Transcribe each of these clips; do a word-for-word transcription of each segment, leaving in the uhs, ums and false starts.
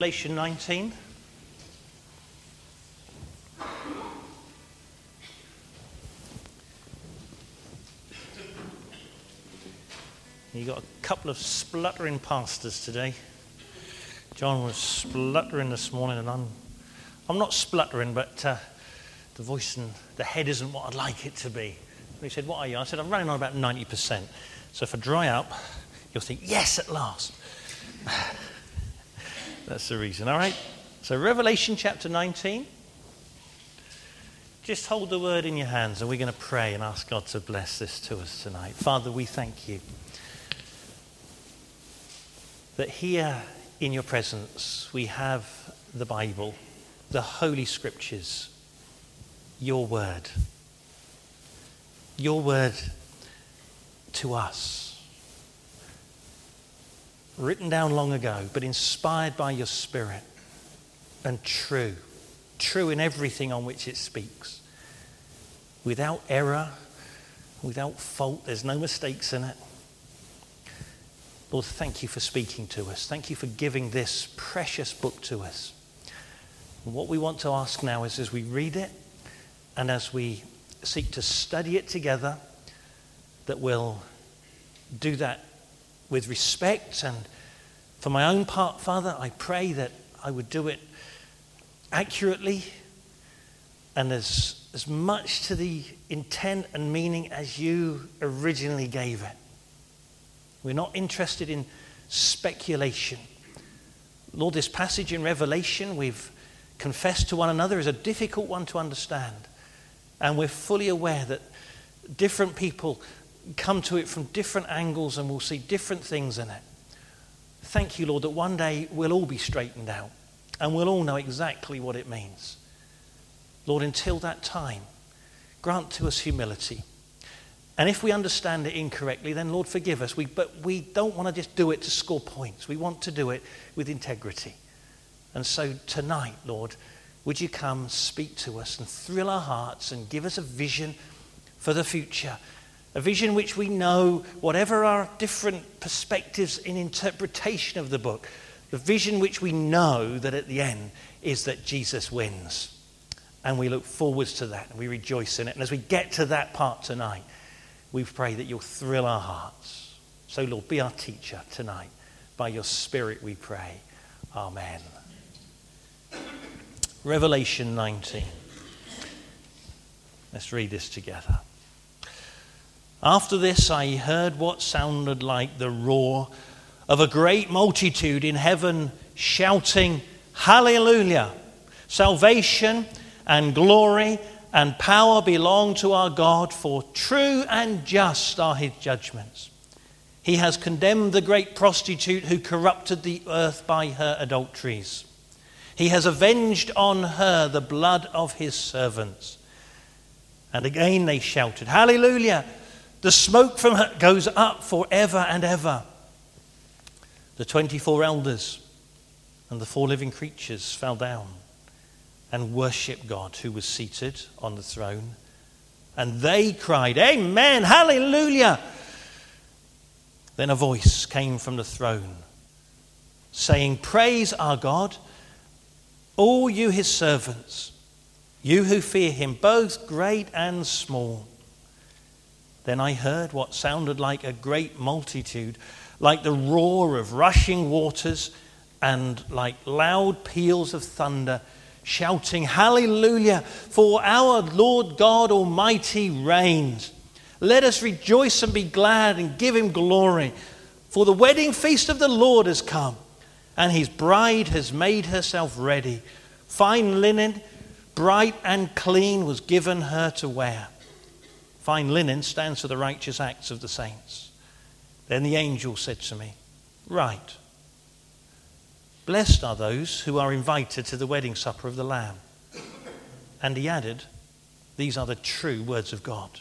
Revelation nineteen. You got a couple of spluttering pastors today. John was spluttering this morning, and I'm, I'm not spluttering, but uh, the voice and the head isn't what I'd like it to be. And he said, "What are you?" I said, "I'm running on about ninety percent. So if I dry up, you'll think, yes, at last." That's the reason, all right? So Revelation chapter nineteen. Just hold the word in your hands, and we're going to pray and ask God to bless this to us tonight. Father, we thank you that here in your presence we have the Bible, the Holy Scriptures, your word. Your word to us. Written down long ago, but inspired by your Spirit and true. True in everything on which it speaks. Without error, without fault, there's no mistakes in it. Lord, thank you for speaking to us. Thank you for giving this precious book to us. And what we want to ask now is, as we read it and as we seek to study it together, that we'll do that with respect. And for my own part, Father, I pray that I would do it accurately and as, as much to the intent and meaning as you originally gave it. We're not interested in speculation. Lord, this passage in Revelation, we've confessed to one another, is a difficult one to understand. And we're fully aware that different people come to it from different angles and will see different things in it. Thank you, Lord, that one day we'll all be straightened out and we'll all know exactly what it means. Lord, until that time, grant to us humility. And if we understand it incorrectly, then Lord, forgive us. We, but we don't want to just do it to score points. We want to do it with integrity. And so tonight, Lord, would you come, speak to us and thrill our hearts and give us a vision for the future. A vision which we know, whatever our different perspectives in interpretation of the book, the vision which we know that at the end is that Jesus wins. And we look forwards to that and we rejoice in it. And as we get to that part tonight, we pray that you'll thrill our hearts. So, Lord, be our teacher tonight. By your Spirit we pray. Amen. Revelation nineteen. Let's read this together. After this I heard what sounded like the roar of a great multitude in heaven shouting, "Hallelujah! Salvation and glory and power belong to our God, for true and just are his judgments. He has condemned the great prostitute who corrupted the earth by her adulteries. He has avenged on her the blood of his servants." And again they shouted, "Hallelujah! The smoke from her goes up forever and ever." The twenty-four elders and the four living creatures fell down and worshipped God who was seated on the throne. And they cried, "Amen, hallelujah." Then a voice came from the throne saying, "Praise our God, all you his servants, you who fear him, both great and small." Then I heard what sounded like a great multitude, like the roar of rushing waters and like loud peals of thunder, shouting, "Hallelujah, for our Lord God Almighty reigns. Let us rejoice and be glad and give him glory. For the wedding feast of the Lord has come, and his bride has made herself ready. Fine linen, bright and clean, was given her to wear." Fine linen stands for the righteous acts of the saints. Then the angel said to me, "Write, blessed are those who are invited to the wedding supper of the Lamb." And he added, "These are the true words of God."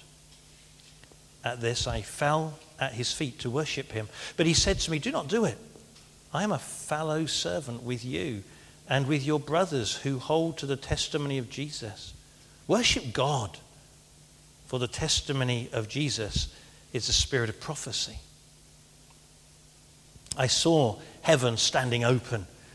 At this I fell at his feet to worship him. But he said to me, "Do not do it. I am a fellow servant with you and with your brothers who hold to the testimony of Jesus. Worship God, for the testimony of Jesus is the spirit of prophecy." I saw heaven standing open,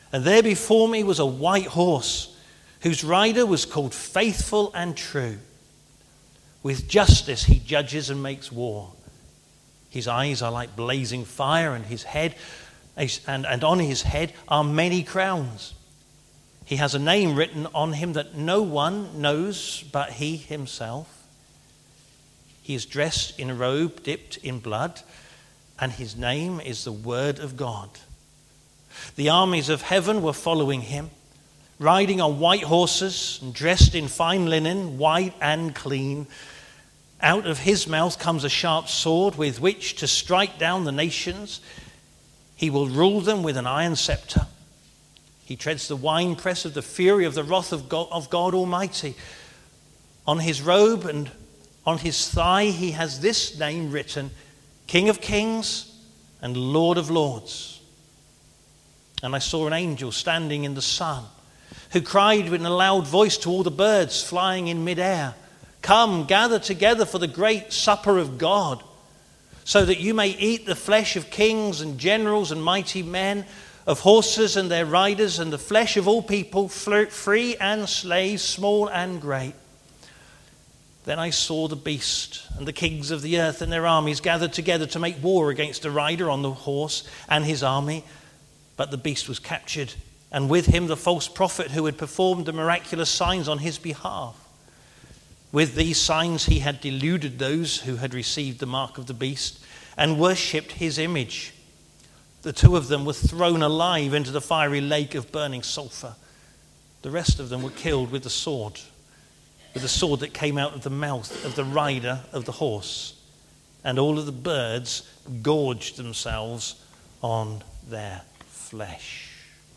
And there before me was a white horse, whose rider was called Faithful and True. With justice he judges and makes war. His eyes are like blazing fire, and his head, and, and on his head are many crowns. He has a name written on him that no one knows but he himself. He is dressed in a robe dipped in blood, and his name is the Word of God. The armies of heaven were following him, riding on white horses and dressed in fine linen, white and clean. Out of his mouth comes a sharp sword with which to strike down the nations. He will rule them with an iron scepter. He treads the winepress of the fury of the wrath of God, of God Almighty. On his robe and on his thigh he has this name written, King of Kings and Lord of Lords. And I saw an angel standing in the sun, who cried with a loud voice to all the birds flying in midair, come, gather together for the great supper of God, so that you may eat the flesh of kings and generals and mighty men, of horses and their riders, and the flesh of all people, free and slave, small and great. Then I saw the beast and the kings of the earth and their armies gathered together to make war against the rider on the horse and his army. But the beast was captured, and with him the false prophet who had performed the miraculous signs on his behalf. With these signs he had deluded those who had received the mark of the beast and worshipped his image. The two of them were thrown alive into the fiery lake of burning sulfur. The rest of them were killed with the sword, with the sword that came out of the mouth of the rider of the horse. And all of the birds gorged themselves on their flesh.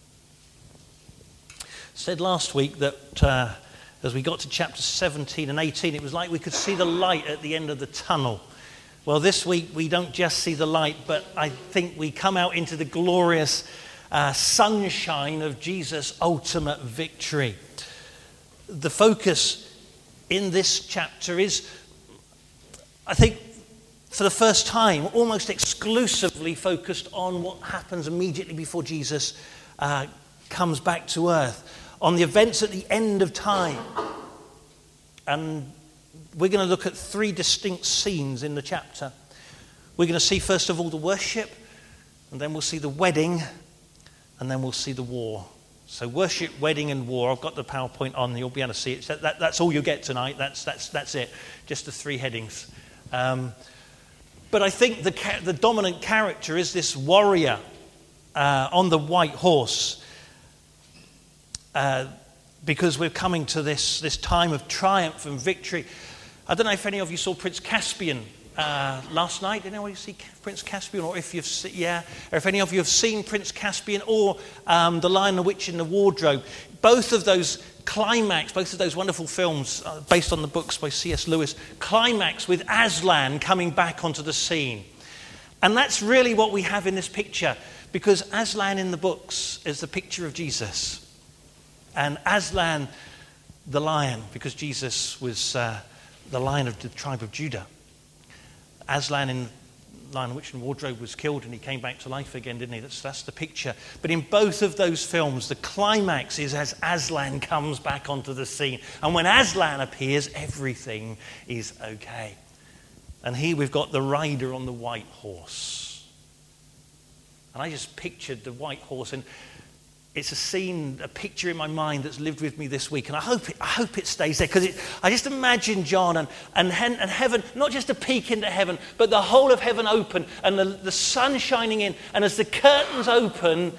I said last week that uh, as we got to chapter seventeen and eighteen, it was like we could see the light at the end of the tunnel. Well, this week we don't just see the light, but I think we come out into the glorious uh, sunshine of Jesus' ultimate victory. The focus in this chapter is, I think, for the first time, almost exclusively focused on what happens immediately before Jesus uh, comes back to earth, on the events at the end of time. And we're going to look at three distinct scenes in the chapter. We're going to see, first of all, the worship, and then we'll see the wedding, and then we'll see the war. So worship, wedding, and war. I've got the PowerPoint on. You'll be able to see it. That, that, that's all you get tonight. That's, that's, that's it. Just the three headings. Um, but I think the, the dominant character is this warrior uh, on the white horse. Uh, because we're coming to this, this time of triumph and victory. I don't know if any of you saw Prince Caspian uh, last night. Did anyone see Prince Caspian? Or if you've se- yeah, or if any of you have seen Prince Caspian or um, The Lion, the Witch, and the Wardrobe. Both of those climax, both of those wonderful films uh, based on the books by C S Lewis, climax with Aslan coming back onto the scene. And that's really what we have in this picture, because Aslan in the books is the picture of Jesus. And Aslan, the lion, because Jesus was uh, the lion of the tribe of Judah. Aslan in Lion, Witch, and Wardrobe was killed and he came back to life again, didn't he? That's, that's the picture. But in both of those films, the climax is as Aslan comes back onto the scene. And when Aslan appears, everything is okay. And here we've got the rider on the white horse. And I just pictured the white horse, and it's a scene, a picture in my mind that's lived with me this week, and I hope it, I hope it stays there, because I just imagine John and, and, and heaven, not just a peek into heaven, but the whole of heaven open, and the, the sun shining in, and as the curtains open,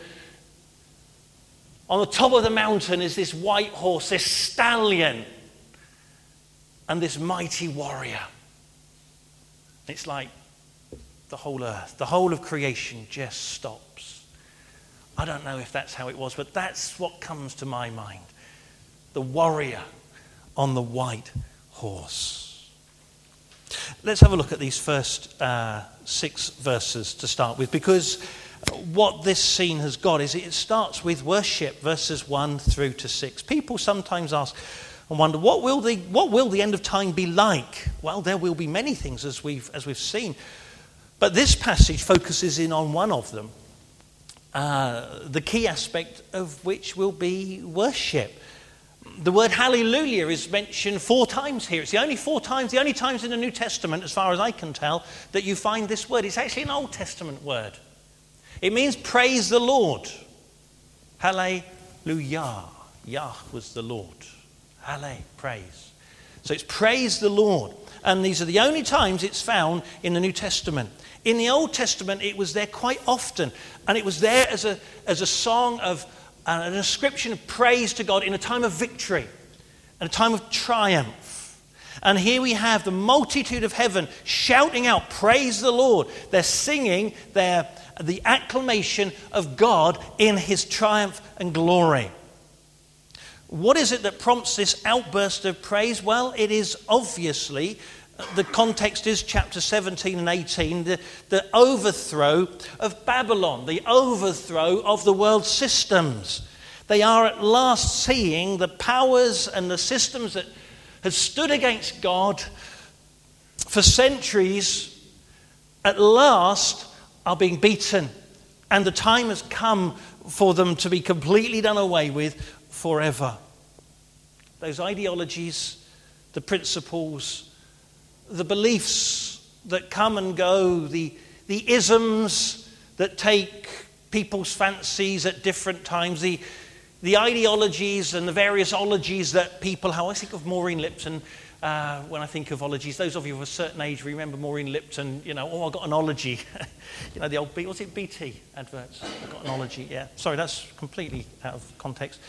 on the top of the mountain is this white horse, this stallion, and this mighty warrior. It's like the whole earth, the whole of creation just stops. I don't know if that's how it was, but that's what comes to my mind. The warrior on the white horse. Let's have a look at these first uh, six verses to start with, because what this scene has got is it starts with worship, verses one through to six. People sometimes ask and wonder, what will the what will the end of time be like? Well, there will be many things, as we've as we've seen, but this passage focuses in on one of them. uh, the key aspect of which will be worship. The word hallelujah is mentioned four times here. It's the only four times, the only times in the New Testament, as far as I can tell, that you find this word. It's actually an Old Testament word. It means praise the Lord. Hallelujah. Yah was the Lord. Halle, praise. So it's praise the Lord. And these are the only times it's found in the New Testament. In the Old Testament, it was there quite often. And it was there as a, as a song of, uh, an ascription of praise to God in a time of victory, and a time of triumph. And here we have the multitude of heaven shouting out, praise the Lord. They're singing their, the acclamation of God in his triumph and glory. What is it that prompts this outburst of praise? Well, it is obviously, the context is chapter seventeen and eighteen, the, the overthrow of Babylon, the overthrow of the world systems. They are at last seeing the powers and the systems that have stood against God for centuries, at last are being beaten. And the time has come for them to be completely done away with forever. Those ideologies, the principles, the beliefs that come and go, the, the isms that take people's fancies at different times, the, the ideologies and the various ologies that people have. I think of Maureen Lipton uh, when I think of ologies. Those of you of a certain age remember Maureen Lipton, you know, oh, I got an ology. You know, the old, B, was it B T adverts? I got an ology, yeah. Sorry, that's completely out of context.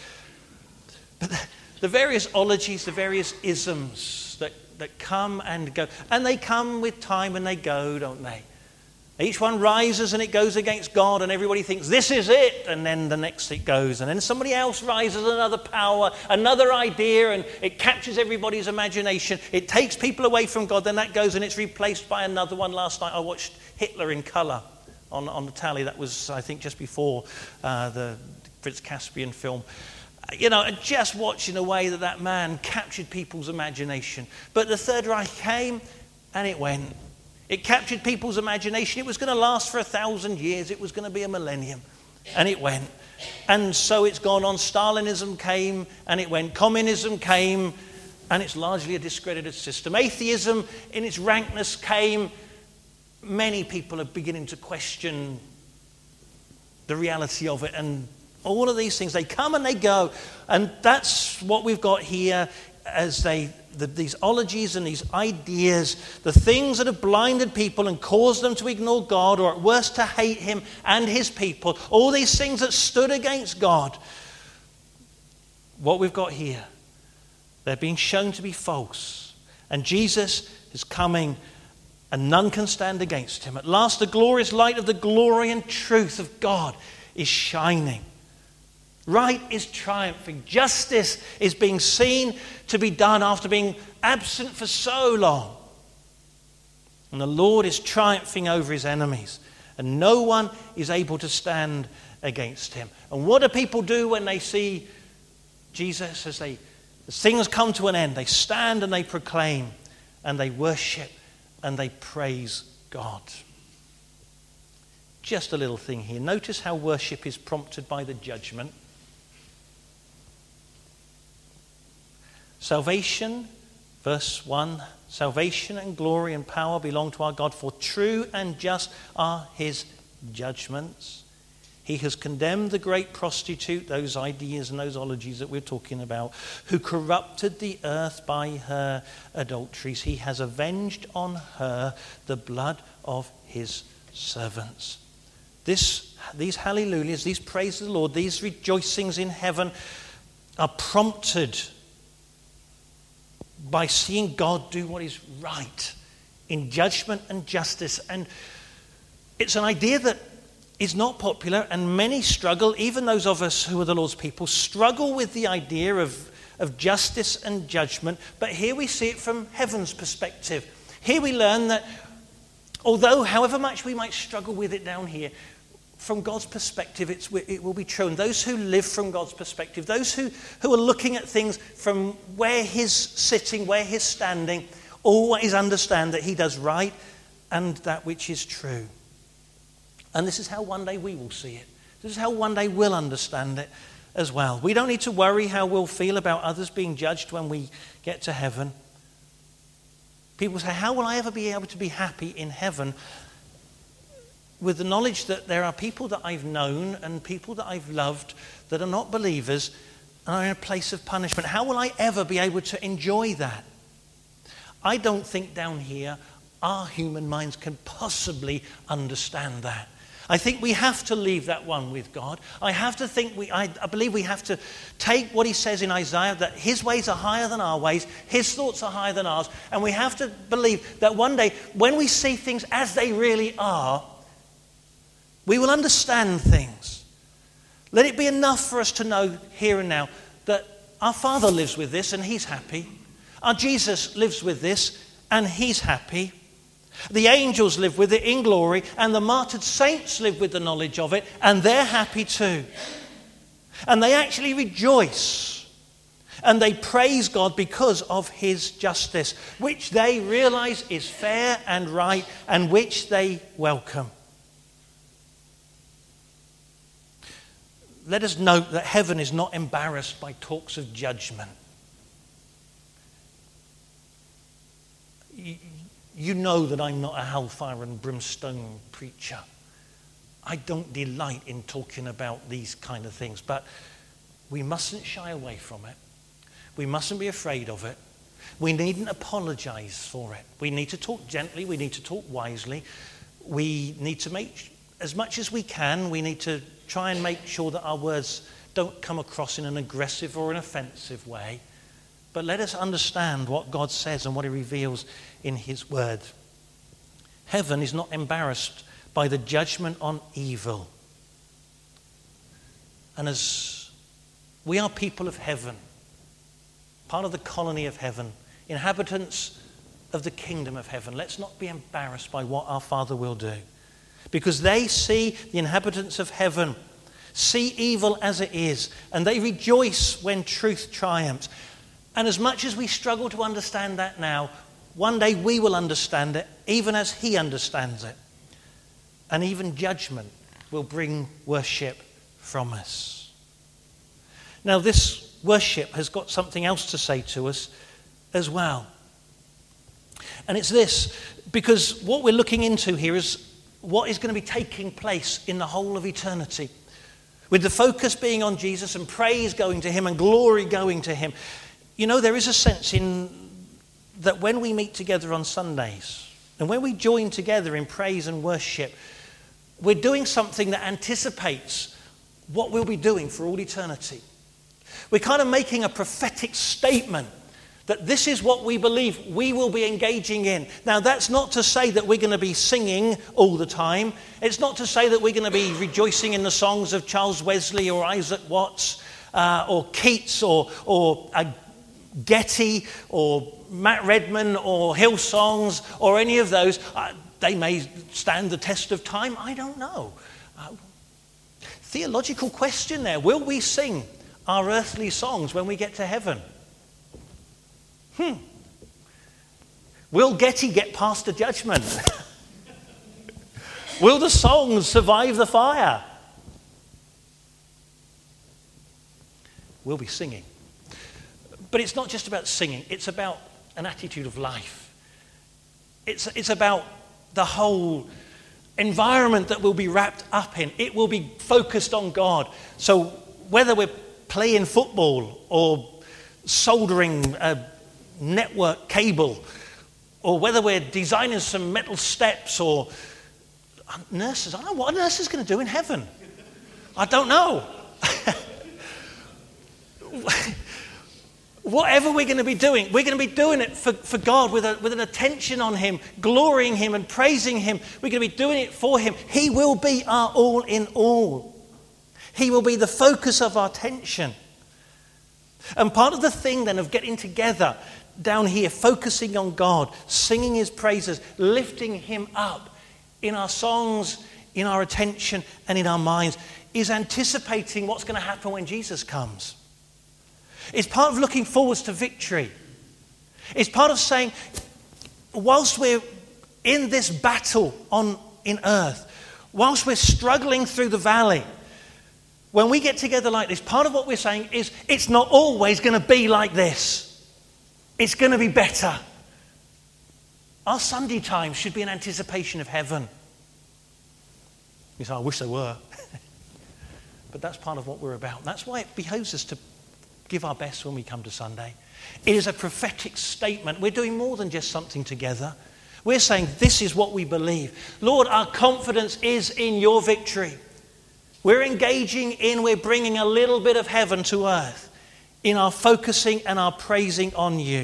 But the, the various ologies, the various isms that, that come and go, and they come with time and they go, don't they? Each one rises and it goes against God, and everybody thinks this is it, and then the next it goes, and then somebody else rises, another power, another idea, and it captures everybody's imagination. It takes people away from God, then that goes and it's replaced by another one. Last night I watched Hitler in colour on, on the tally. That was, I think, just before uh, the Fritz Caspian film. You know, just watching the way that that man captured people's imagination. But the Third Reich came and it went. It captured people's imagination. It was going to last for a thousand years. It was going to be a millennium. And it went. And so it's gone on. Stalinism came and it went. Communism came and it's largely a discredited system. Atheism in its rankness came. Many people are beginning to question the reality of it, and all of these things, they come and they go. And that's what we've got here as they, the, these ologies and these ideas, the things that have blinded people and caused them to ignore God, or at worst to hate him and his people. All these things that stood against God. What we've got here, they're being shown to be false. And Jesus is coming and none can stand against him. At last the glorious light of the glory and truth of God is shining. Right is triumphing. Justice is being seen to be done after being absent for so long. And the Lord is triumphing over his enemies. And no one is able to stand against him. And what do people do when they see Jesus? As they, as things come to an end, they stand and they proclaim and they worship and they praise God. Just a little thing here. Notice how worship is prompted by the judgment. Salvation, verse one, salvation and glory and power belong to our God, for true and just are his judgments. He has condemned the great prostitute, those ideas and those ologies that we're talking about, who corrupted the earth by her adulteries. He has avenged on her the blood of his servants. This, these hallelujahs, these praises of the Lord, these rejoicings in heaven are prompted by seeing God do what is right in judgment and justice. And it's an idea that is not popular, and many struggle, even those of us who are the Lord's people, struggle with the idea of, of justice and judgment. But here we see it from heaven's perspective. Here we learn that although however much we might struggle with it down here, from God's perspective, it's, it will be true. And those who live from God's perspective, those who, who are looking at things from where he's sitting, where he's standing, always understand that he does right and that which is true. And this is how one day we will see it. This is how one day we'll understand it as well. We don't need to worry how we'll feel about others being judged when we get to heaven. People say, how will I ever be able to be happy in heaven with the knowledge that there are people that I've known and people that I've loved that are not believers and are in a place of punishment? How will I ever be able to enjoy that? I don't think down here our human minds can possibly understand that. I think we have to leave that one with God. I have to think we I, I believe we have to take what he says in Isaiah, that his ways are higher than our ways, his thoughts are higher than ours, and we have to believe that one day when we see things as they really are, we will understand things. Let it be enough for us to know here and now that our Father lives with this and he's happy. Our Jesus lives with this and he's happy. The angels live with it in glory, and the martyred saints live with the knowledge of it, and they're happy too. And they actually rejoice, and they praise God because of his justice, which they realize is fair and right, and which they welcome. Let us note that heaven is not embarrassed by talks of judgment. You know that I'm not a hellfire and brimstone preacher. I don't delight in talking about these kind of things, but we mustn't shy away from it. We mustn't be afraid of it. We needn't apologize for it. We need to talk gently. We need to talk wisely. We need to make, as much as we can, we need to try and make sure that our words don't come across in an aggressive or an offensive way. But let us understand what God says and what he reveals in his word. Heaven is not embarrassed by the judgment on evil. And as we are people of heaven, part of the colony of heaven, inhabitants of the kingdom of heaven, let's not be embarrassed by what our Father will do. Because they see, the inhabitants of heaven see evil as it is, and they rejoice when truth triumphs. And as much as we struggle to understand that now, one day we will understand it, even as he understands it. And even judgment will bring worship from us. Now, this worship has got something else to say to us as well. And it's this, because what we're looking into here is what is going to be taking place in the whole of eternity. With the focus being on Jesus and praise going to him and glory going to him. You know, there is a sense in that when we meet together on Sundays and when we join together in praise and worship, we're doing something that anticipates what we'll be doing for all eternity. We're kind of making a prophetic statement that this is what we believe we will be engaging in. Now, that's not to say that we're going to be singing all the time. It's not to say that we're going to be rejoicing in the songs of Charles Wesley or Isaac Watts uh, or Keats or, or a Getty or Matt Redman or Hillsongs or any of those. Uh, they may stand the test of time. I don't know. Uh, theological question there. Will we sing our earthly songs when we get to heaven? Hmm. Will Getty get past the judgment? Will the songs survive the fire? We'll be singing. But it's not just about singing. It's about an attitude of life. It's, it's about the whole environment that we'll be wrapped up in. It will be focused on God. So whether we're playing football or soldering a network cable, or whether we're designing some metal steps, or nurses, I don't know what a nurse is going to do in heaven. I don't know. Whatever we're going to be doing, we're going to be doing it for, for God with, a, with an attention on him, glorying him and praising him. We're going to be doing it for him. He will be our all in all. He will be the focus of our attention. And part of the thing then of getting together down here, focusing on God, singing his praises, lifting him up in our songs, in our attention and in our minds, is anticipating what's going to happen when Jesus comes. It's part of looking forwards to victory. It's part of saying, whilst we're in this battle on in earth, whilst we're struggling through the valley, when we get together like this, part of what we're saying is it's not always going to be like this. It's going to be better. Our Sunday times should be an anticipation of heaven. You say, I wish they were. But that's part of what we're about. That's why it behoves us to give our best when we come to Sunday. It is a prophetic statement. We're doing more than just something together. We're saying this is what we believe. Lord, our confidence is in your victory. We're engaging in, we're bringing a little bit of heaven to earth in our focusing and our praising on you.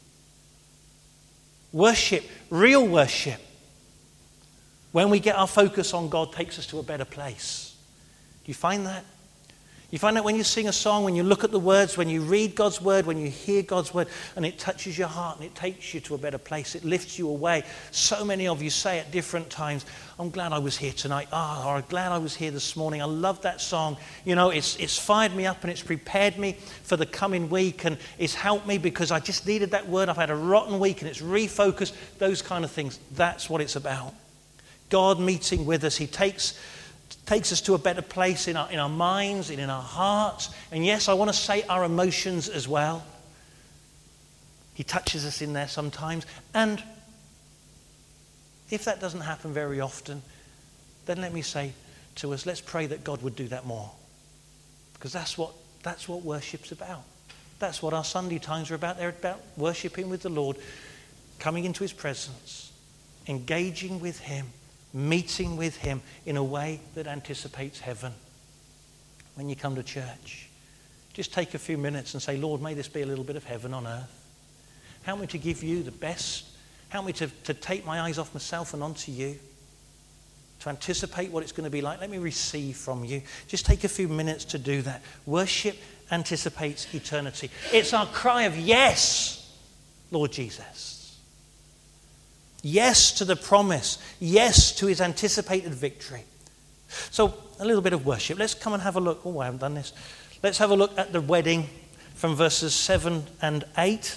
Worship, real worship, when we get our focus on God, takes us to a better place. Do you find that? You find that when you sing a song, when you look at the words, when you read God's word, when you hear God's word, and it touches your heart and it takes you to a better place. It lifts you away. So many of you say at different times, I'm glad I was here tonight. Ah, oh, or I'm glad I was here this morning. I love that song. You know, it's it's fired me up and it's prepared me for the coming week, and it's helped me because I just needed that word. I've had a rotten week and it's refocused. Those kind of things. That's what it's about. God meeting with us. He takes... takes us to a better place in our, in our minds and in our hearts. And yes, I want to say our emotions as well. He touches us in there sometimes. And if that doesn't happen very often, then let me say to us, let's pray that God would do that more. Because that's what, that's what worship's about. That's what our Sunday times are about. They're about worshiping with the Lord, coming into his presence, engaging with him, meeting with him in a way that anticipates heaven. When you come to church, just take a few minutes and say, Lord, may this be a little bit of heaven on earth. Help me to give you the best. Help me to, to take my eyes off myself and onto you. To anticipate what it's going to be like. Let me receive from you. Just take a few minutes to do that. Worship anticipates eternity. It's our cry of yes, Lord Jesus. Yes to the promise. Yes to his anticipated victory. So, a little bit of worship. Let's come and have a look. Oh, I haven't done this. Let's have a look at the wedding from verses seven and eight.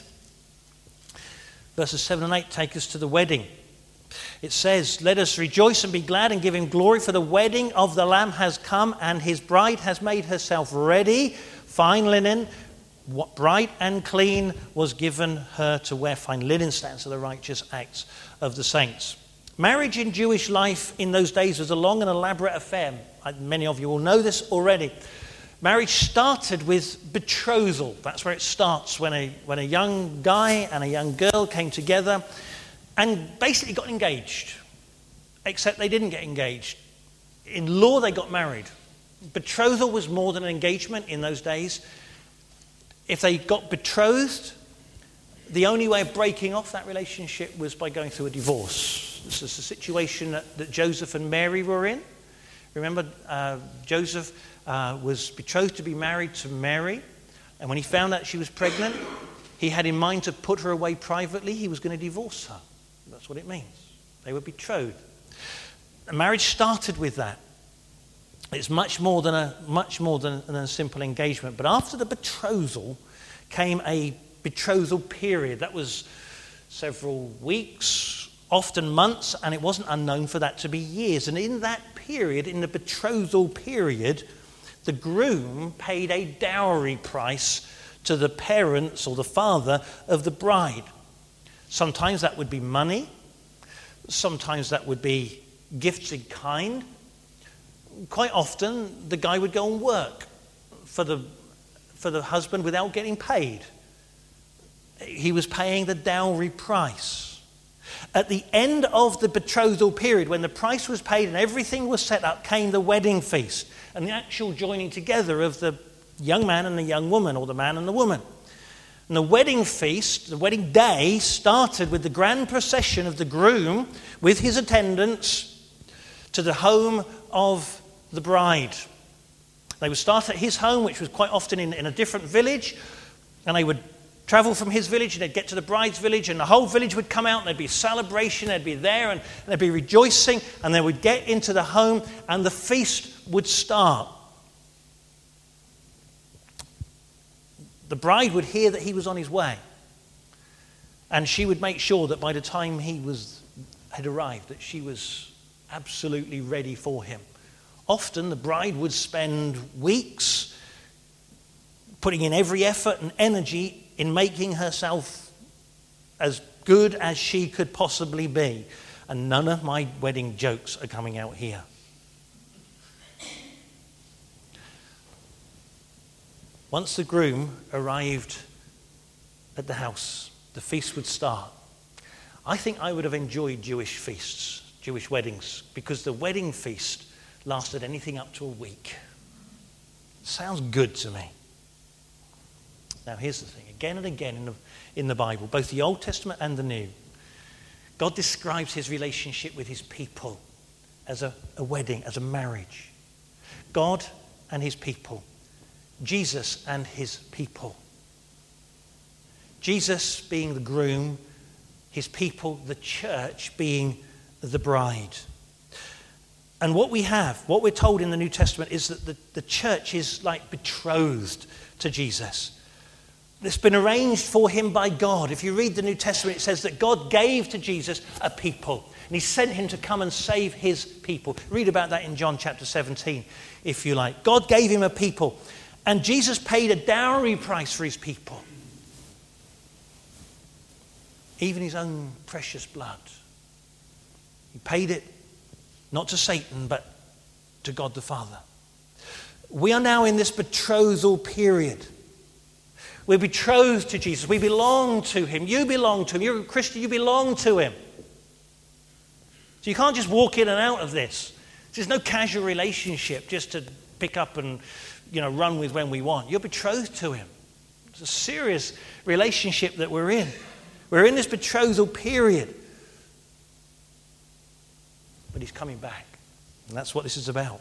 Verses seven and eight take us to the wedding. It says, let us rejoice and be glad and give him glory, for the wedding of the Lamb has come, and his bride has made herself ready. Fine linen, what bright and clean was given her to wear. Fine linen stands for the righteous acts of the saints. Marriage in Jewish life in those days was a long and elaborate affair. Many of you will know this already. Marriage started with betrothal. That's where it starts, when a, when a young guy and a young girl came together and basically got engaged. Except they didn't get engaged. In law, they got married. Betrothal was more than an engagement in those days. If they got betrothed, the only way of breaking off that relationship was by going through a divorce. This is the situation that, that Joseph and Mary were in. Remember, uh, Joseph uh, was betrothed to be married to Mary. And when he found out she was pregnant, he had in mind to put her away privately. He was going to divorce her. That's what it means. They were betrothed. The marriage started with that. It's much more than a much more than, than a simple engagement. But after the betrothal came a betrothal period. That was several weeks, often months, and it wasn't unknown for that to be years. And in that period, in the betrothal period, the groom paid a dowry price to the parents or the father of the bride. Sometimes that would be money. Sometimes that would be gifts in kind. Quite often, the guy would go and work for the, for the husband without getting paid. He was paying the dowry price. At the end of the betrothal period, when the price was paid and everything was set up, came the wedding feast and the actual joining together of the young man and the young woman, or the man and the woman. And the wedding feast, the wedding day, started with the grand procession of the groom with his attendants to the home of the bride. They would start at his home, which was quite often in, in a different village, and they would travel from his village and they'd get to the bride's village, and the whole village would come out and there'd be celebration, they'd be there and they'd be rejoicing, and they would get into the home and the feast would start. The bride would hear that he was on his way, and she would make sure that by the time he was had arrived, that she was absolutely ready for him. Often the bride would spend weeks putting in every effort and energy in making herself as good as she could possibly be. And none of my wedding jokes are coming out here. Once the groom arrived at the house, the feast would start. I think I would have enjoyed Jewish feasts, Jewish weddings, because the wedding feast lasted anything up to a week. Sounds good to me. Now here's the thing, again and again in the, in the Bible, both the Old Testament and the New, God describes his relationship with his people as a, a wedding, as a marriage. God and his people. Jesus and his people. Jesus being the groom, his people, the church, being the bride. And what we have, what we're told in the New Testament is that the, the church is like betrothed to Jesus. It's been arranged for him by God. If you read the New Testament, it says that God gave to Jesus a people. And he sent him to come and save his people. Read about that in John chapter seventeen, if you like. God gave him a people. And Jesus paid a dowry price for his people. Even his own precious blood. He paid it not to Satan, but to God the Father. We are now in this betrothal period. We're betrothed to Jesus. We belong to him. You belong to him. You're a Christian. You belong to him. So you can't just walk in and out of this. There's no casual relationship just to pick up and, you know, run with when we want. You're betrothed to him. It's a serious relationship that we're in. We're in this betrothal period. But he's coming back. And that's what this is about.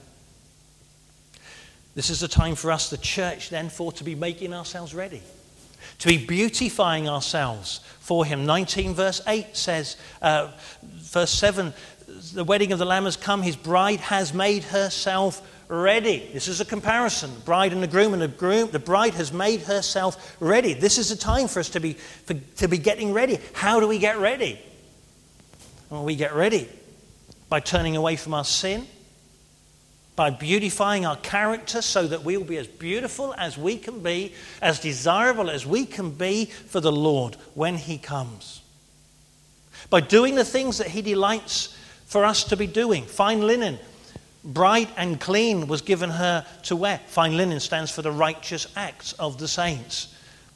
This is the time for us, the church, then, for to be making ourselves ready. To be beautifying ourselves for him. nineteen verse eight says, uh, verse seven, the wedding of the Lamb has come. His bride has made herself ready. This is a comparison. The bride and the groom, and the groom, the bride has made herself ready. This is the time for us to be, for, to be getting ready. How do we get ready? Well, we get ready by turning away from our sin, by beautifying our character so that we will be as beautiful as we can be, as desirable as we can be for the Lord when he comes. By doing the things that he delights for us to be doing. Fine linen, bright and clean, was given her to wear. Fine linen stands for the righteous acts of the saints.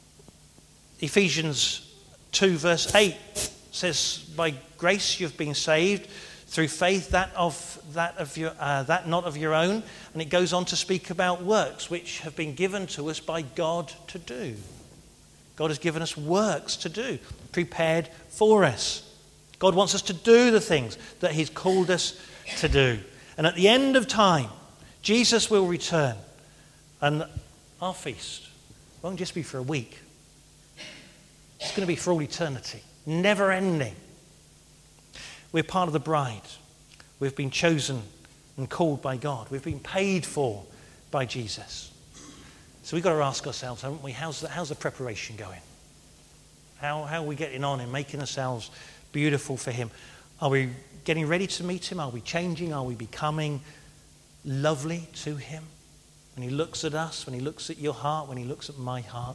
Ephesians two verse eight says, by grace you've been saved through faith, that of that of your uh, that not of your own. And it goes on to speak about works which have been given to us by God to do. God has given us works to do, prepared for us. God wants us to do the things that he's called us to do. And at the end of time, Jesus will return, and our feast won't just be for a week. It's going to be for all eternity, never ending. We're part of the bride. We've been chosen and called by God. We've been paid for by Jesus. So we've got to ask ourselves, haven't we, how's the, how's the preparation going? How, how are we getting on in making ourselves beautiful for him? Are we getting ready to meet him? Are we changing? Are we becoming lovely to him? When he looks at us, when he looks at your heart, when he looks at my heart,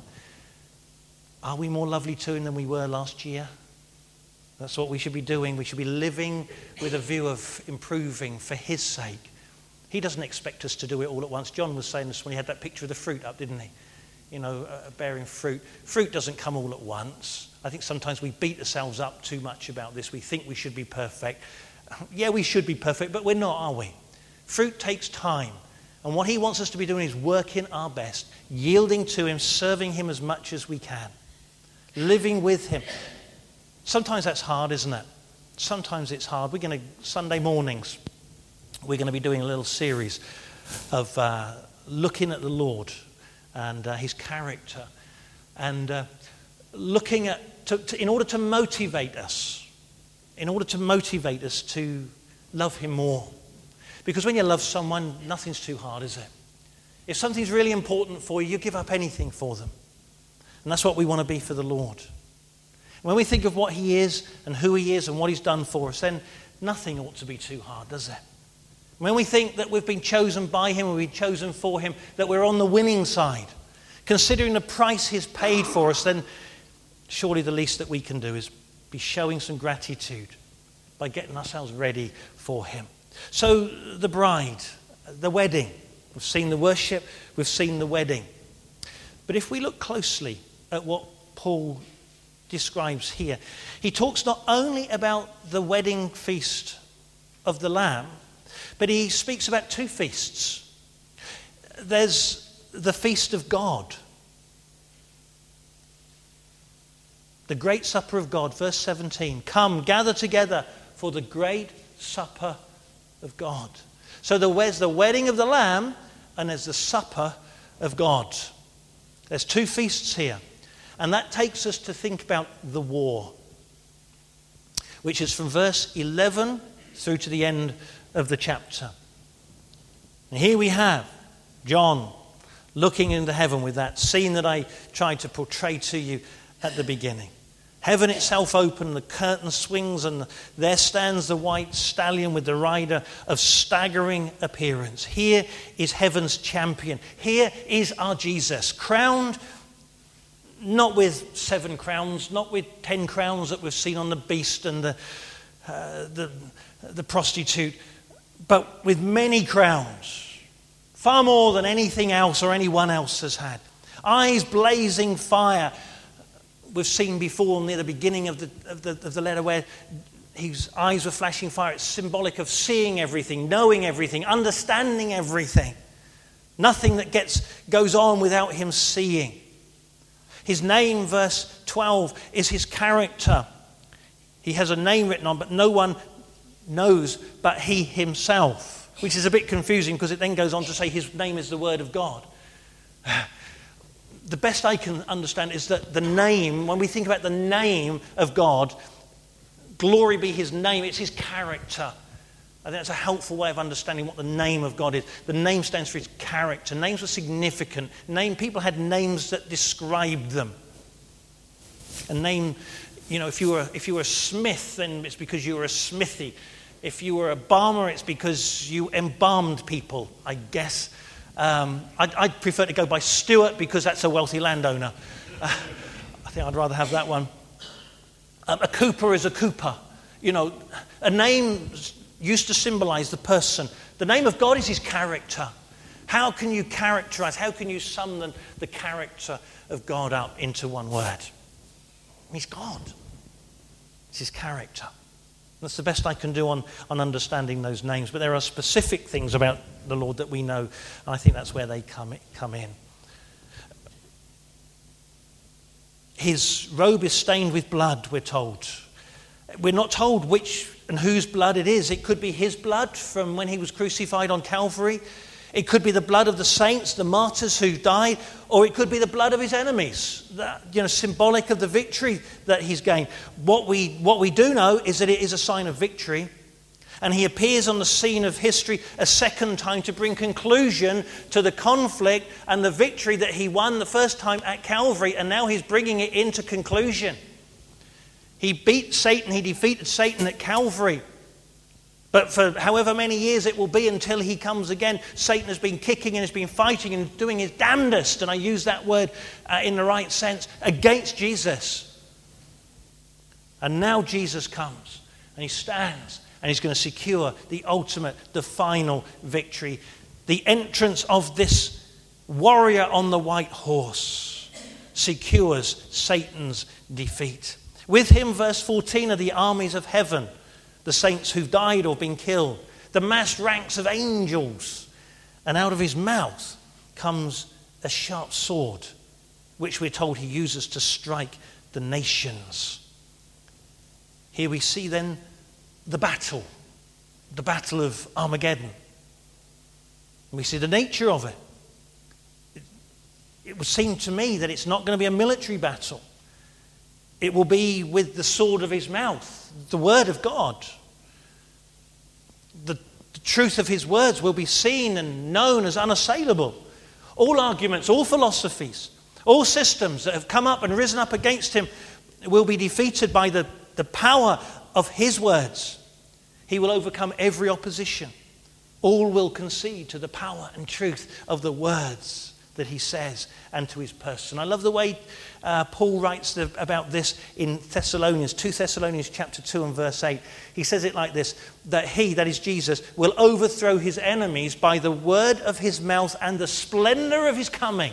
are we more lovely to him than we were last year? That's what we should be doing. We should be living with a view of improving for his sake. He doesn't expect us to do it all at once. John was saying this when he had that picture of the fruit up, didn't he? You know, uh, bearing fruit. Fruit doesn't come all at once. I think sometimes we beat ourselves up too much about this. We think we should be perfect. Yeah, we should be perfect, but we're not, are we? Fruit takes time. And what he wants us to be doing is working our best, yielding to him, serving him as much as we can, living with him. Sometimes that's hard, isn't it? Sometimes it's hard. We're going to, Sunday mornings, we're going to be doing a little series of uh, looking at the Lord and uh, his character, and uh, looking at, to, to, in order to motivate us, in order to motivate us to love him more. Because when you love someone, nothing's too hard, is it? If something's really important for you, you give up anything for them. And that's what we want to be for the Lord. When we think of what he is and who he is and what he's done for us, then nothing ought to be too hard, does it? When we think that we've been chosen by him, we've been chosen for him, that we're on the winning side, considering the price he's paid for us, then surely the least that we can do is be showing some gratitude by getting ourselves ready for him. So the bride, the wedding, we've seen the worship, we've seen the wedding. But if we look closely at what Paul describes here, he talks not only about the wedding feast of the Lamb, but he speaks about two feasts. There's the feast of God. The great supper of God, verse seventeen. Come, gather together for the great supper of God. So there's the wedding of the Lamb and there's the supper of God. There's two feasts here. And that takes us to think about the war, which is from verse eleven through to the end of the chapter. And here we have John looking into heaven with that scene that I tried to portray to you at the beginning. Heaven itself opened, the curtain swings, and there stands the white stallion with the rider of staggering appearance. Here is heaven's champion. Here is our Jesus, crowned not with seven crowns, not with ten crowns that we've seen on the beast and the, uh, the, the prostitute, but with many crowns, far more than anything else or anyone else has had. Eyes blazing fire. We've seen before near the beginning of the, of the, of the letter where his eyes were flashing fire. It's symbolic of seeing everything, knowing everything, understanding everything. Nothing that gets goes on without him seeing. His name, verse twelve, is his character. He has a name written on, but no one knows but he himself, which is a bit confusing because it then goes on to say his name is the Word of God. The best I can understand is that the name, when we think about the name of God, glory be his name, it's his character. I think that's a helpful way of understanding what the name of God is. The name stands for his character. Names were significant. Name, people had names that described them. A name, you know, if you were if you were a smith, then it's because you were a smithy. If you were a balmer, it's because you embalmed people, I guess. Um, I'd, I'd prefer to go by Stuart because that's a wealthy landowner. Uh, I think I'd rather have that one. Um, a cooper is a cooper. You know, a name used to symbolize the person. The name of God is his character. How can you characterize, how can you sum the, the character of God up into one word? He's God. It's his character. That's the best I can do on, on understanding those names. But there are specific things about the Lord that we know, and I think that's where they come, come in. His robe is stained with blood, we're told. We're not told which and whose blood it is. It could be his blood from when he was crucified on Calvary. It could be the blood of the saints, the martyrs who died, or it could be the blood of his enemies, that, you know, symbolic of the victory that he's gained. What we, what we do know is that it is a sign of victory, and he appears on the scene of history a second time to bring conclusion to the conflict and the victory that he won the first time at Calvary, and now he's bringing it into conclusion. He beat Satan, he defeated Satan at Calvary. But for however many years it will be until he comes again, Satan has been kicking and has been fighting and doing his damnedest, and I use that word uh, in the right sense, against Jesus. And now Jesus comes and he stands and he's going to secure the ultimate, the final victory. The entrance of this warrior on the white horse secures Satan's defeat. With him, verse fourteen, are the armies of heaven, the saints who've died or been killed, the massed ranks of angels. And out of his mouth comes a sharp sword, which we're told he uses to strike the nations. Here we see then the battle, the battle of Armageddon. And we see the nature of it. It, it would seem to me that it's not going to be a military battle. It will be with the sword of his mouth, the word of God. The, the truth of his words will be seen and known as unassailable. All arguments, all philosophies, all systems that have come up and risen up against him will be defeated by the, the power of his words. He will overcome every opposition. All will concede to the power and truth of the words that he says and to his person. I love the way uh, Paul writes the, about this in Thessalonians, Second Thessalonians chapter two and verse eight. He says it like this, that he, that is Jesus, will overthrow his enemies by the word of his mouth and the splendor of his coming.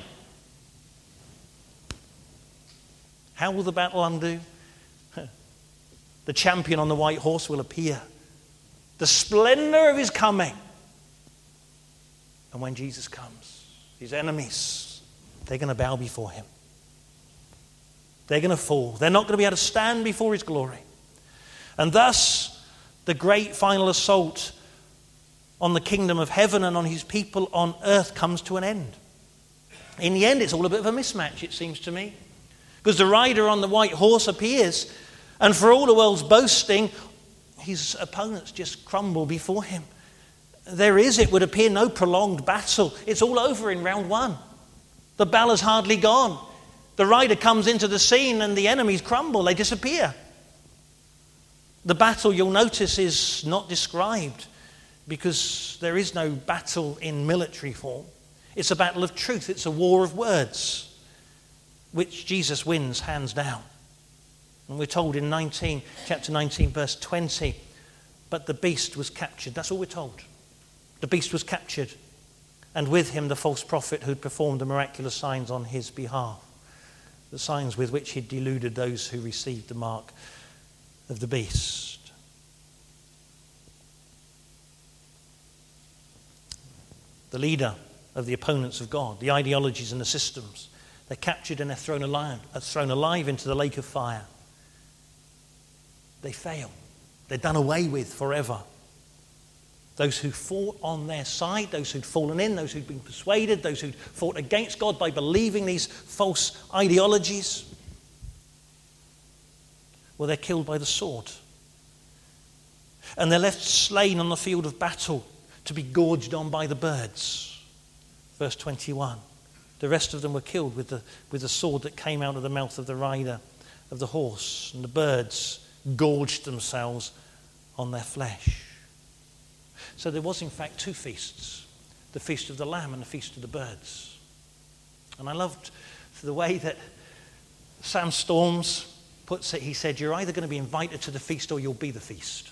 How will the battle undo? The champion on the white horse will appear. The splendor of his coming. And when Jesus comes, his enemies, they're going to bow before him. They're going to fall. They're not going to be able to stand before his glory. And thus, the great final assault on the kingdom of heaven and on his people on earth comes to an end. In the end, it's all a bit of a mismatch, it seems to me. Because the rider on the white horse appears, and for all the world's boasting, his opponents just crumble before him. There is, it would appear, no prolonged battle. It's all over in round one. The battle's hardly gone. The rider comes into the scene and the enemies crumble. They disappear. The battle, you'll notice, is not described because there is no battle in military form. It's a battle of truth. It's a war of words, which Jesus wins hands down. And we're told in nineteen, chapter nineteen, verse twenty, but the beast was captured. That's all we're told. The beast was captured, and with him the false prophet who'd performed the miraculous signs on his behalf, the signs with which he'd deluded those who received the mark of the beast. The leader of the opponents of God, the ideologies and the systems, they're captured and they're thrown alive, are thrown alive into the lake of fire. They fail. They're done away with forever. Those who fought on their side, those who'd fallen in, those who'd been persuaded, those who'd fought against God by believing these false ideologies, well, they're killed by the sword. And they're left slain on the field of battle to be gorged on by the birds. Verse twenty-one. The rest of them were killed with the, with the sword that came out of the mouth of the rider of the horse. And the birds gorged themselves on their flesh. So there was, in fact, two feasts. The feast of the lamb and the feast of the birds. And I loved the way that Sam Storms puts it. He said, you're either going to be invited to the feast or you'll be the feast.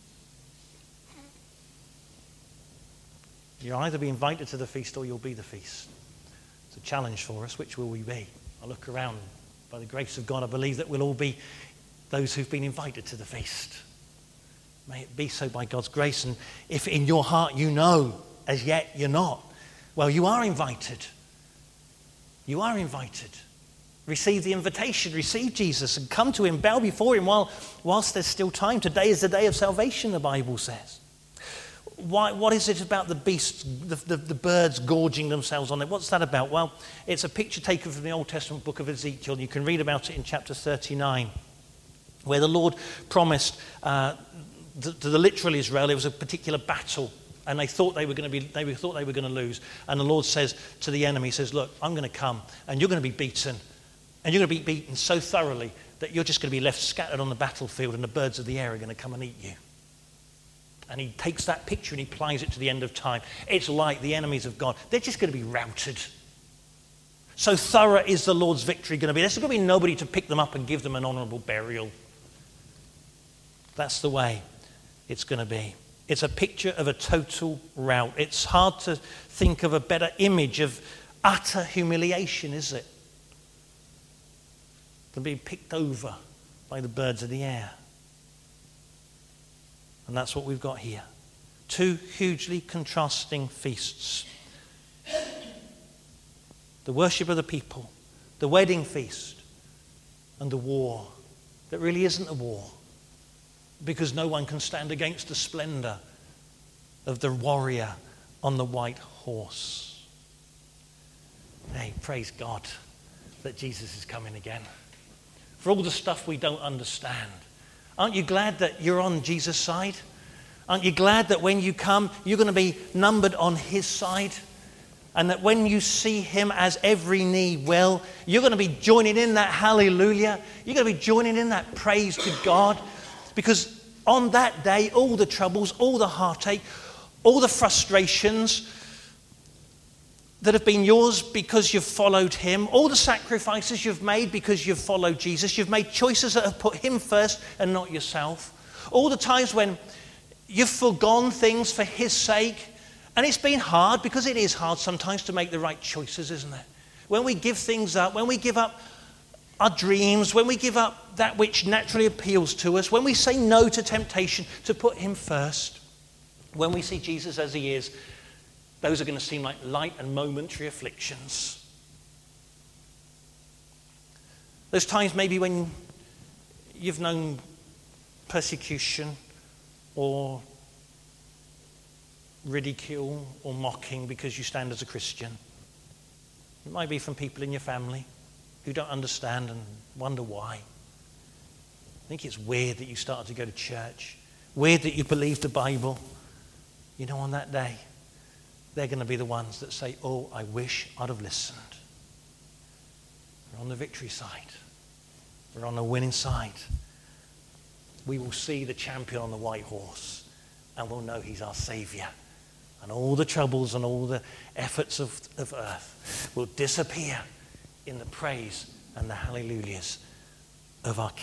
You'll either be invited to the feast or you'll be the feast. It's a challenge for us. Which will we be? I look around. By the grace of God, I believe that we'll all be those who've been invited to the feast. May it be so by God's grace. And if in your heart you know as yet you're not, well, you are invited. You are invited. Receive the invitation. Receive Jesus and come to him. Bow before him while, whilst there's still time. Today is the day of salvation, the Bible says. Why, what is it about the beasts, the, the, the birds gorging themselves on it? What's that about? Well, it's a picture taken from the Old Testament book of Ezekiel. You can read about it in chapter thirty-nine, where the Lord promised uh, to, to the literal Israel, there was a particular battle, and they thought they were going to be, they thought they were going to lose. And the Lord says to the enemy, he says, look, I'm going to come, and you're going to be beaten, and you're going to be beaten so thoroughly that you're just going to be left scattered on the battlefield, and the birds of the air are going to come and eat you. And he takes that picture and he applies it to the end of time. It's like the enemies of God. They're just going to be routed. So thorough is the Lord's victory going to be. There's going to be nobody to pick them up and give them an honorable burial. That's the way it's going to be. It's a picture of a total rout. It's hard to think of a better image of utter humiliation, is it? Than being picked over by the birds of the air. And that's what we've got here. Two hugely contrasting feasts. The worship of the people, the wedding feast, and the war that really isn't a war, because no one can stand against the splendor of the warrior on the white horse. Hey, praise God that Jesus is coming again. For all the stuff we don't understand, aren't you glad that you're on Jesus' side? Aren't you glad that when you come, you're going to be numbered on his side? And that when you see him as every knee will, you're going to be joining in that hallelujah. You're going to be joining in that praise to God. Because on that day, all the troubles, all the heartache, all the frustrations that have been yours because you've followed him, all the sacrifices you've made because you've followed Jesus. You've made choices that have put him first and not yourself. All the times when you've forgone things for his sake. And it's been hard, because it is hard sometimes to make the right choices, isn't it? When we give things up, when we give up our dreams, when we give up that which naturally appeals to us, when we say no to temptation to put him first, when we see Jesus as he is, those are going to seem like light and momentary afflictions. Those times maybe when you've known persecution or ridicule or mocking because you stand as a Christian. It might be from people in your family who don't understand and wonder why. I think it's weird that you started to go to church. Weird that you believe the Bible. You know, on that day, they're going to be the ones that say, oh, I wish I'd have listened. We're on the victory side. We're on the winning side. We will see the champion on the white horse, and we'll know he's our Savior. And all the troubles and all the efforts of, of earth will disappear in the praise and the hallelujahs of our King.